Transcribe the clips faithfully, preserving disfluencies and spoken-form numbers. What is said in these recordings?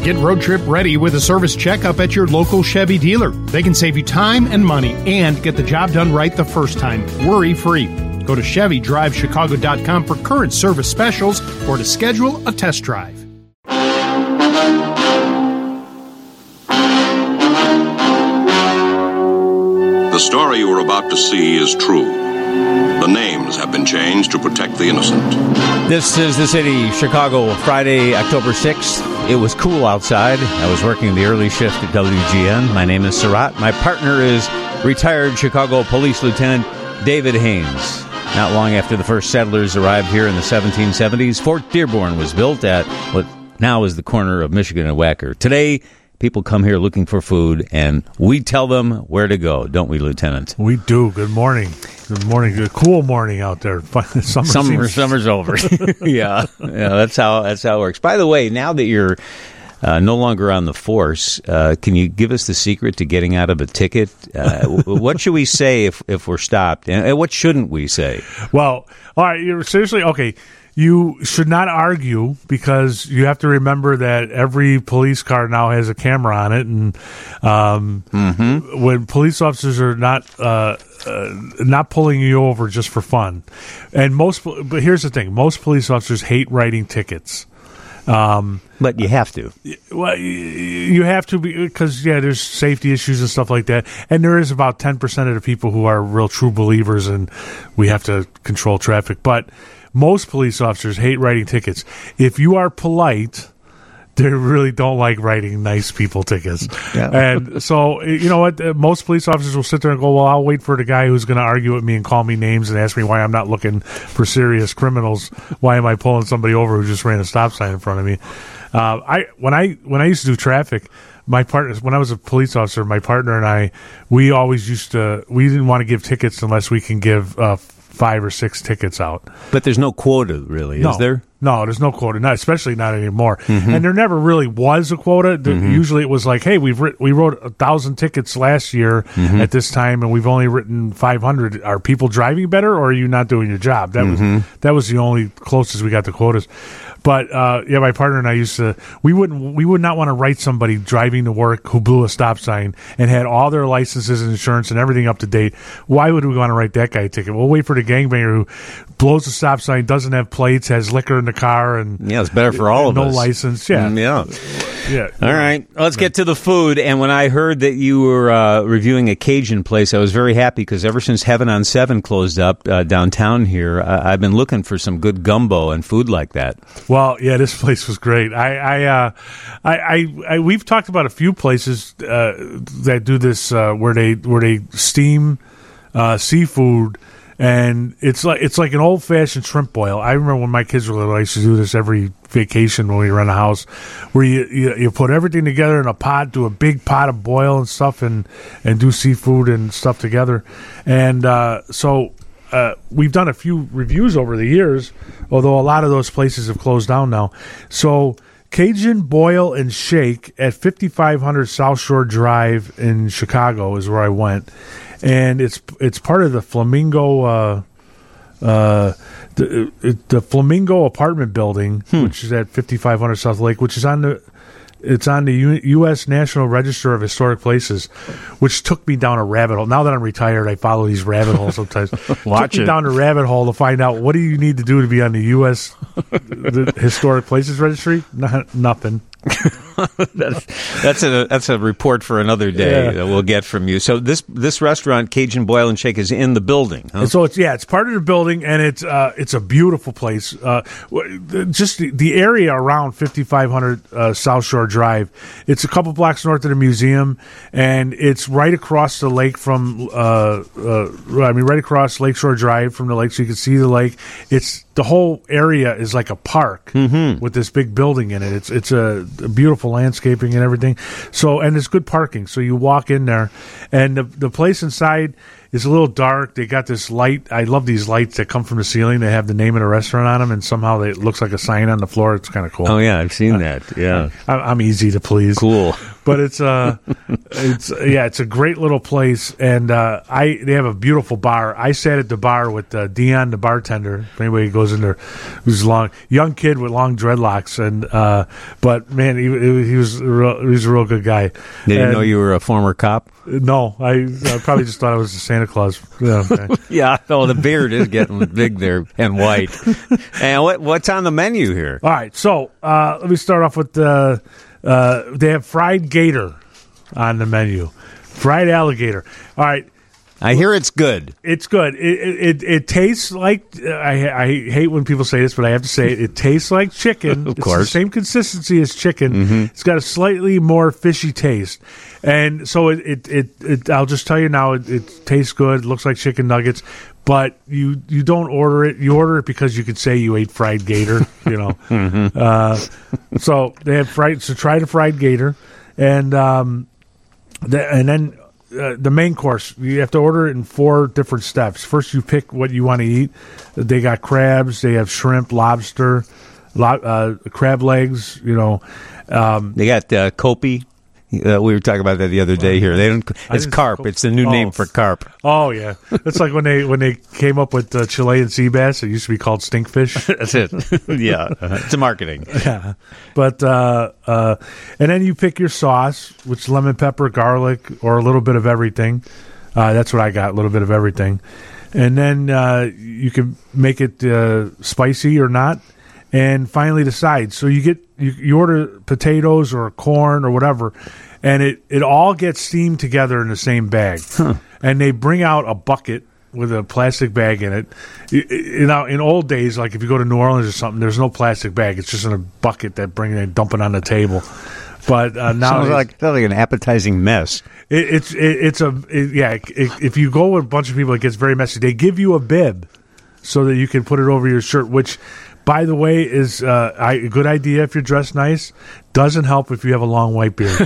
Get road trip ready with a service checkup at your local Chevy dealer. They can save you time and money and get the job done right the first time, worry-free. Go to Chevy Drive Chicago dot com for current service specials or to schedule a test drive. The story you are about to see is true. The names have been changed to protect the innocent. This is the city, Chicago, Friday, October sixth. It was cool outside. I was working the early shift at W G N. My name is Surratt. My partner is retired Chicago Police Lieutenant David Haynes. Not long after the first settlers arrived here in the seventeen seventies, Fort Dearborn was built at what now is the corner of Michigan and Wacker. Today, people come here looking for food, and we tell them where to go, don't we, Lieutenant? We do. Good morning. Good morning. Good cool morning out there. Summer Summer, seems- summer's over. yeah, yeah. That's how that's how it works. By the way, now that you're uh, no longer on the force, uh, can you give us the secret to getting out of a ticket? Uh, what should we say if if we're stopped, and what shouldn't we say? Well, all right. You're seriously okay. You should not argue because you have to remember that every police car now has a camera on it, and um, mm-hmm. when police officers are not uh, uh, not pulling you over just for fun, and most. But here's the thing: most police officers hate writing tickets. Um, but you have to. Well, you have to because yeah, there's safety issues and stuff like that, and there is about ten percent of the people who are real true believers, and we have to control traffic, but. Most police officers hate writing tickets. If you are polite, they really don't like writing nice people tickets. Yeah. And so, you know what? Most police officers will sit there and go, well, I'll wait for the guy who's going to argue with me and call me names and ask me why I'm not looking for serious criminals. Why am I pulling somebody over who just ran a stop sign in front of me? Uh, I when I when I used to do traffic, my partner, when I was a police officer, my partner and I, we always used to, we didn't want to give tickets unless we can give uh, five or six tickets out. But there's no quota, really, no, is there? No, there's no quota, not especially not anymore. Mm-hmm. And there never really was a quota. Mm-hmm. Usually it was like, hey, we've writ- we wrote a thousand tickets last year mm-hmm. at this time, and we've only written five hundred. Are people driving better, or are you not doing your job? That mm-hmm. was that was the only closest we got to quotas. But uh, yeah, my partner and I used to. We wouldn't. We would not want to write somebody driving to work who blew a stop sign and had all their licenses and insurance and everything up to date. Why would we want to write that guy a ticket? We'll wait for the gangbanger who blows a stop sign, doesn't have plates, has liquor in the car, and yeah, it's better for all of no us. No license. Yeah, mm, yeah, yeah. All right, let's get to the food. And when I heard that you were uh, reviewing a Cajun place, I was very happy because ever since Heaven on Seven closed up uh, downtown here, uh, I've been looking for some good gumbo and food like that. Well, yeah, this place was great. I, I, uh, I, I, I we've talked about a few places uh, that do this uh, where they where they steam uh, seafood. And it's like it's like an old fashioned shrimp boil. I remember when my kids were little, I used to do this every vacation when we rent a house, where you, you you put everything together in a pot, do a big pot of boil and stuff, and and do seafood and stuff together. And uh, so uh, we've done a few reviews over the years, although a lot of those places have closed down now. So Cajun Boil and Shake at fifty-five hundred South Shore Drive in Chicago is where I went. And it's it's part of the Flamingo, uh, uh, the, the Flamingo apartment building, hmm. which is at fifty-five hundred South Lake, which is on the it's on the U- U.S. National Register of Historic Places, which took me down a rabbit hole. Now that I'm retired, I follow these rabbit holes sometimes. Watch took me it. down a rabbit hole to find out what do you need to do to be on the U S the Historic Places Registry. Not, nothing. that's that's a that's a report for another day yeah. that we'll get from you. So this this restaurant, Cajun Boil and Shake, is in the building. Huh? And so it's yeah, it's part of the building, and it's uh, it's a beautiful place. Uh, just the, the area around fifty-five hundred uh, South Shore Drive. It's a couple blocks north of the museum, and it's right across the lake from. Uh, uh, I mean, right across Lakeshore Drive from the lake, so you can see the lake. It's the whole area is like a park mm-hmm. with this big building in it. It's it's a, a beautiful landscaping and everything. So and it's good parking. So you walk in there, and the the place inside It's a little dark. They got this light. I love these lights that come from the ceiling. They have the name of the restaurant on them, and somehow they, it looks like a sign on the floor. It's kind of cool. Oh yeah, I've seen that. Yeah, I, I'm easy to please. Cool. But it's uh it's yeah, it's a great little place, and uh, I they have a beautiful bar. I sat at the bar with uh, Dion, the bartender. If anybody goes in there, who's long young kid with long dreadlocks, and uh, but man, he, he was a real, he was a real good guy. They didn't and, know you were a former cop. No, I, I probably just thought I was Santa Claus. Yeah, okay. Yeah, oh, the beard is getting big there and white. And what what's on the menu here? All right, so uh, let me start off with uh, uh, they have fried gator on the menu, fried alligator. All right. I hear it's good. It's good. It it, it, it tastes like I I hate when people say this, but I have to say it. It tastes like chicken. Of it's course, the same consistency as chicken. Mm-hmm. It's got a slightly more fishy taste, and so it it, it, it I'll just tell you now. It, it tastes good. It looks like chicken nuggets, but you you don't order it. You order it because you could say you ate fried gator. You know, mm-hmm. uh, so they have fried. So try the fried gator, and um, the, and then. Uh, the main course, you have to order it in four different steps. First, you pick what you want to eat. They got crabs, they have shrimp, lobster, lo- uh, crab legs. You know, um, they got uh, kopi. Uh, we were talking about that the other day here. They don't. It's carp. It's the new oh. name for carp. Oh yeah, it's like when they when they came up with uh, Chilean sea bass. It used to be called stinkfish. That's it. Yeah, uh, it's a marketing. Yeah, but uh, uh, and then you pick your sauce, which is lemon pepper, garlic, or a little bit of everything. Uh, that's what I got, a little bit of everything, and then uh, you can make it uh, spicy or not. And finally, the sides. So you get you, you order potatoes or corn or whatever, and it, it all gets steamed together in the same bag. Huh. And they bring out a bucket with a plastic bag in it. You, you know, in old days, like if you go to New Orleans or something, there's no plastic bag. It's just in a bucket that bring they dump it on the table. But uh, now sounds like sounds like an appetizing mess. It, it's it, it's a it, yeah. It, if you go with a bunch of people, it gets very messy. They give you a bib so that you can put it over your shirt, which. By the way, is uh, I, a good idea if you're dressed nice. Doesn't help if you have a long white beard.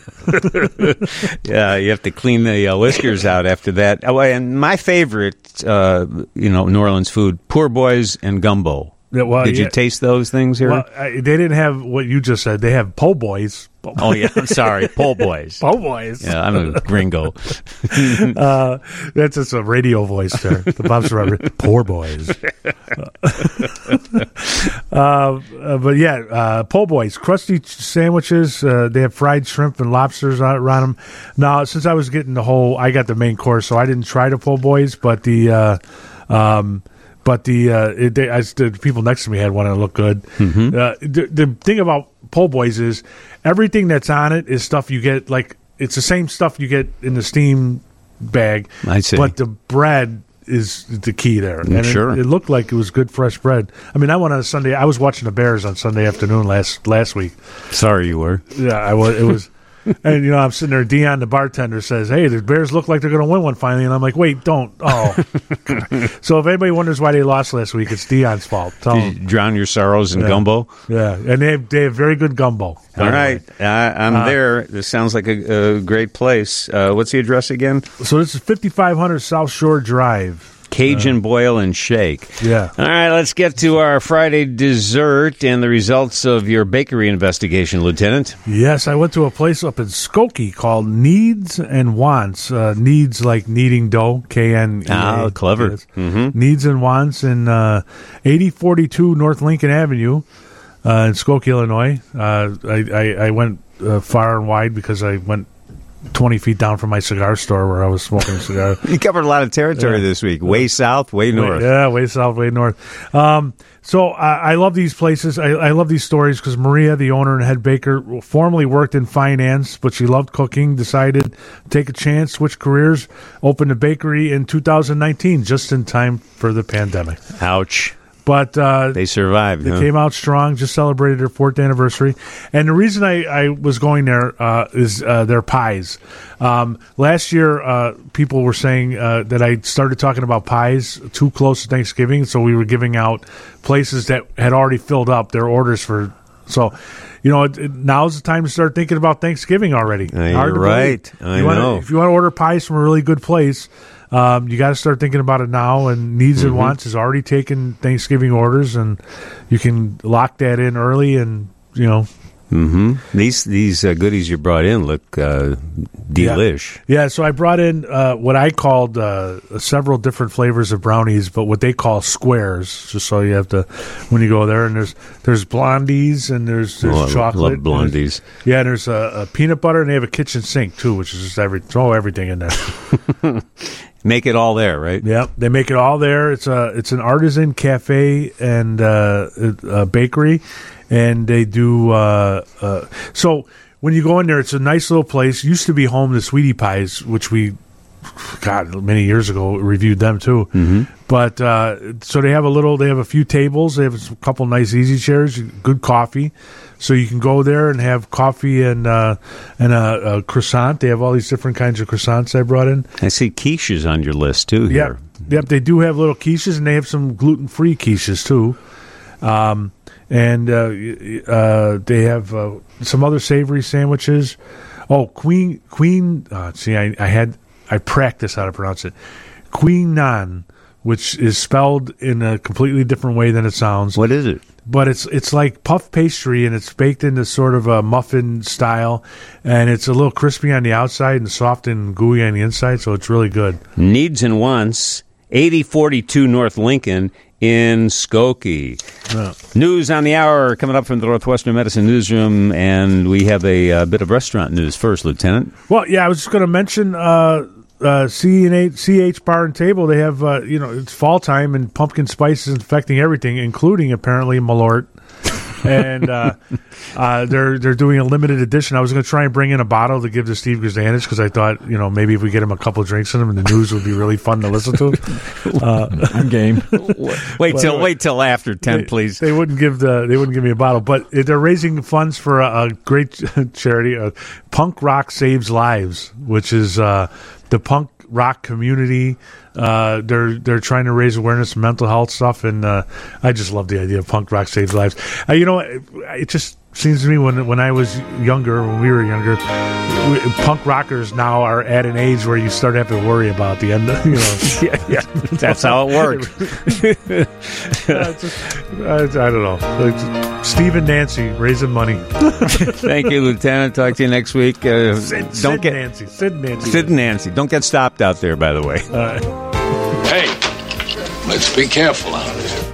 Yeah, you have to clean the uh, whiskers out after that. Oh, and my favorite, uh, you know, New Orleans food: poor boys and gumbo. Yeah, well, Did yeah. you taste those things here? Well, I, they didn't have what you just said. They have po' boys. Oh yeah, I'm sorry, po' boys. Po' boys. Yeah, I'm a gringo. uh, that's just a radio voice there. The Bob Survivor. Poor boys. uh, uh, but yeah, uh, po' boys, crusty sandwiches. Uh, they have fried shrimp and lobsters around them. Now, since I was getting the whole, I got the main course, so I didn't try the po' boys, but the. Uh, um, But the uh, it, they, I, the people next to me had one that looked good. Mm-hmm. Uh, the, the thing about po' boys is everything that's on it is stuff you get, like, it's the same stuff you get in the steam bag. I see. But the bread is the key there. And sure. It, it looked like it was good, fresh bread. I mean, I went on a Sunday. I was watching the Bears on Sunday afternoon last last week. Sorry you were. Yeah, I was. It was. And, you know, I'm sitting there, Dion, the bartender, says, hey, the Bears look like they're going to win one finally. And I'm like, wait, don't. Oh. So if anybody wonders why they lost last week, it's Dion's fault. Tell Did you drown your sorrows in yeah. gumbo? Yeah, and they have, they have very good gumbo. All right. I, I'm uh, there. This sounds like a, a great place. Uh, what's the address again? So this is fifty-five hundred South Shore Drive. Cajun uh, Boil and Shake. Yeah. All right, let's get to our Friday dessert and the results of your bakery investigation, Lieutenant. Yes, I went to a place up in Skokie called Needs and Wants. Uh, needs like kneading dough, K N E A. Ah, clever. Mm-hmm. Needs and Wants in uh, eighty forty-two North Lincoln Avenue uh, in Skokie, Illinois. Uh, I, I, I went uh, far and wide because I went twenty feet down from my cigar store where I was smoking a cigar. You covered a lot of territory yeah. this week. Way south, way north. Way, yeah, way south, way north. Um, so I, I love these places. I, I love these stories because Maria, the owner and head baker, formerly worked in finance, but she loved cooking, decided to take a chance, switch careers, opened a bakery in two thousand nineteen, just in time for the pandemic. Ouch. But uh, they survived. They huh? came out strong, just celebrated their fourth anniversary. And the reason I, I was going there uh, is uh, their pies. Um, last year, uh, people were saying uh, that I started talking about pies too close to Thanksgiving, so we were giving out places that had already filled up their orders for. So, you know, it, it, now's the time to start thinking about Thanksgiving already. Uh, Hard you're to right. believe. I you wanna, know. If you want to order pies from a really good place, um, you got to start thinking about it now. And Needs Mm-hmm. and Wants is already taking Thanksgiving orders, and you can lock that in early. And you know, Mm-hmm. These these uh, goodies you brought in look uh, delish. Yeah. yeah, so I brought in uh, what I called uh, several different flavors of brownies, but what they call squares. Just so you have to when you go there. And there's there's blondies and there's there's Oh, I chocolate. love blondies. There's- yeah, and there's a, a peanut butter, and they have a kitchen sink too, which is just every throw everything in there. Make it all there, right? Yep, they make it all there. It's a it's an artisan cafe and uh, a bakery, and they do. Uh, uh, so when you go in there, it's a nice little place. Used to be home to Sweetie Pies, which we, God, many years ago reviewed them too. Mm-hmm. But uh, so they have a little. They have a few tables. They have a couple nice easy chairs. Good coffee. So you can go there and have coffee and uh, and a, a croissant. They have all these different kinds of croissants I brought in. I see quiches on your list too here. Yep, yep. They do have little quiches, and they have some gluten-free quiches too. Um, and uh, uh, they have uh, some other savory sandwiches. Oh, Queen Queen. Uh, see, I, I had I practiced how to pronounce it. Queen Nan, which is spelled in a completely different way than it sounds. What is it? But it's it's like puff pastry, and it's baked into sort of a muffin style, and it's a little crispy on the outside and soft and gooey on the inside, so it's really good. Needs and Wants, eighty forty-two North Lincoln in Skokie. Yeah. News on the hour coming up from the Northwestern Medicine Newsroom, and we have a, a bit of restaurant news first, Lieutenant. Well, yeah, I was just going to mention uh, uh, C and H, C H Bar and Table. They have, uh, you know, it's fall time, and pumpkin spice is infecting everything, including apparently Malort. and uh, uh, they're they're doing a limited edition. I was going to try and bring in a bottle to give to Steve Grzanich because I thought, you know, maybe if we get him a couple of drinks in him, the news would be really fun to listen to. Uh, I'm game. Wait till But- wait till after ten, they, please. They wouldn't give the they wouldn't give me a bottle, but they're raising funds for a, a great charity. Uh, Punk Rock Saves Lives, which is uh, the punk rock community. Uh, they're they're trying to raise awareness of mental health stuff, and uh, I just love the idea of Punk Rock Saves Lives. Uh, you know, it, it just seems to me when when I was younger, when we were younger, we, punk rockers now are at an age where you start having to worry about the end. Of, you know, yeah, yeah, that's how it works. uh, just, I, I don't know. Like, Steve and Nancy raising money. Thank you, Lieutenant. Talk to you next week. Uh, Sid, don't Sid get Nancy. Sid and Nancy. Sid and Nancy. Don't get stopped out there, by the way. Uh, Hey, let's be careful out there.